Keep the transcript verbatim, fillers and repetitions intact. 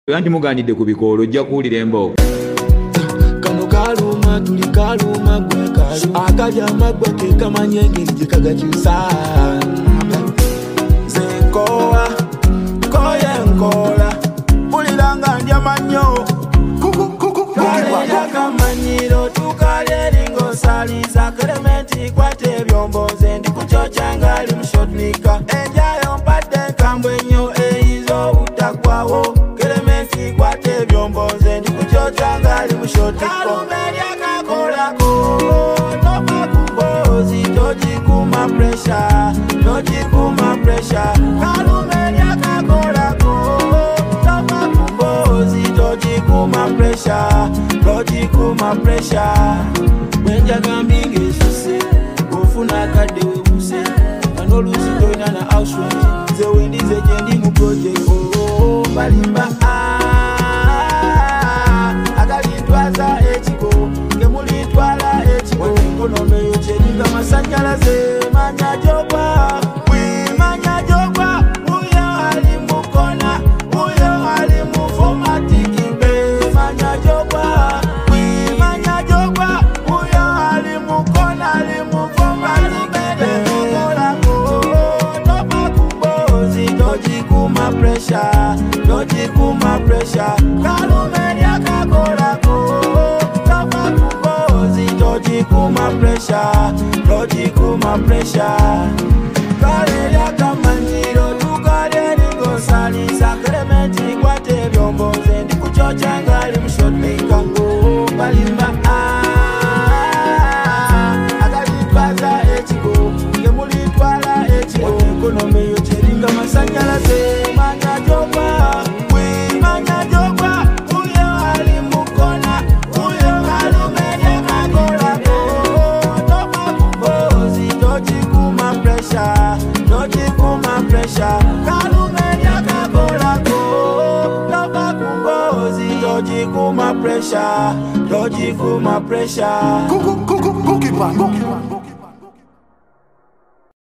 Anti muganidde ku bikoolo ojja kuwulira emboogo. Kano kaluma tuli kaluma gwe kaluma akaja amagwa ke kamanye engeri gye kagakyusa. Nze nkowa koye nkola mpulira nga ndyama nnyo kaleera kamanyiro tukale ringo saliza Clementi kwate ebyombo nze ndi kucoca ngali mushotnika enjayo mpadde nkambwe nnyo eyizo butagwawo Clementi kwate ebyombo nze ndi kucoca ngali mushotnika kalume lyakakolako topa kubozi tojikuma presha tojikuma presha kalume lyakakolako topa kubozi tojikuma presha tojikuma presha wenja gambinge suse ofuna kadde webuse kanolusi toina na household ze wendize jendi mu project oh balimba agalintwaza ekiko ngemulintwala ekiko ekonomi yo kyeringa masanyalaze manya jogwa manya jogwa uyo ali mukona uyo ali mu formatiki be manya jogwa manya jogwa uyo ali mukona ali mu formatiki be kolako topa kubozi tojikuma pressure tojikuma pressure kalume lyakakolako topa kubozi tojikuma pressure tojikuma pressure kaleera kamanyiro tukale ringosaliza Clementi kwate ebyombo nze ndi kucoca ngali mushotnika ngo balimba agalintwaza ekiko ngemulintwala ekiko ekonomi yo kyeringa masanyalaze manya jogwa manya jogwa uyo ali mukona uyo kalume lyakakolako topa kubozi tojikuma presha tojikuma presha kalume lyakakolako topa kubozi tojikuma presha tojikuma presha.